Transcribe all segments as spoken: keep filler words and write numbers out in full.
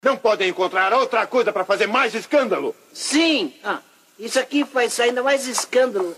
Não podem encontrar outra coisa para fazer mais escândalo? Sim! Ah, isso aqui faz ainda mais escândalo.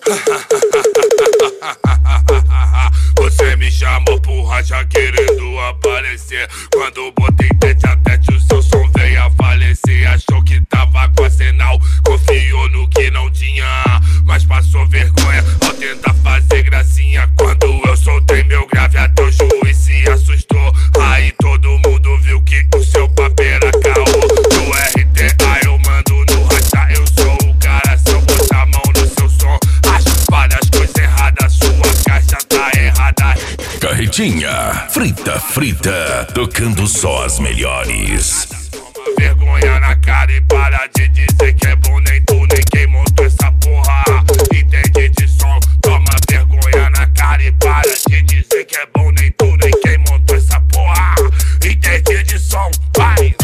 Você me chamou porra já querendo aparecer. Quando botei tete a tete o seu som veio a falecer. Achou que tava com arsenal, confiou no que não tinha, mas passou vergonha ao tentar fazer gracinha. Quando eu soltei meu grave até o juiz se assustou. Aí todo mundo viu que o seu papel era caô. No R T A eu mando no racha, eu sou o cara. Se eu botar a mão no seu som, acho várias coisas erradas. Sua caixa tá errada. Carretinha, frita, frita, tocando só as melhores. Toma vergonha na cara e para de dizer que é bom. Nem tu, nem quem montou essa porra entende de som. Toma vergonha na cara e para de dizer que é bom. Nem tu, nem quem montou essa porra entende de som. Vai!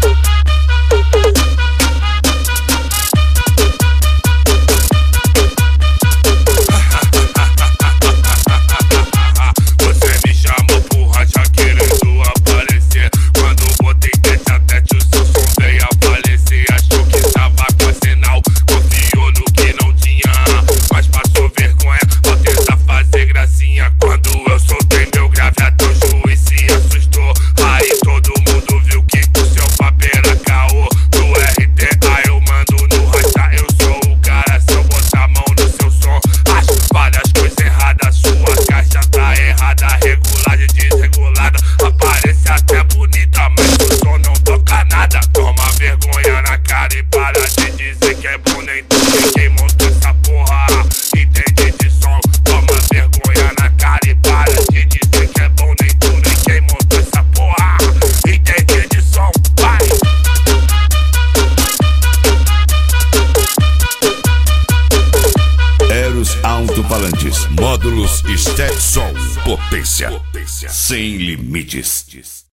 Você me chamou porra já querendo aparecer. Quando botei tete a tete o seu som veio a falecer. Achou que tava com arsenal, confiou no que não tinha, mas passou vergonha ao tentar fazer gracinha. Quando eu soltei meu grave até o juiz se assustou. Aí todo mundo viu que o seu papel era caô. No R T A eu mando no racha, eu sou o cara. Se eu botar a mão no seu som, acho várias coisas erradas. Sua caixa tá errada, regulagem desregulada. Aparece até bonita, mas o som não toca nada. Toma vergonha na cara e para de dizer que é bom. Nem tu, nem quem montou essa porra entende de som. Toma vergonha na cara e para de dizer que é bom. Nem tu, nem quem montou essa porra entende de som. Vai! Eros Alto-Falantes, módulos Stetson, potência sem limites.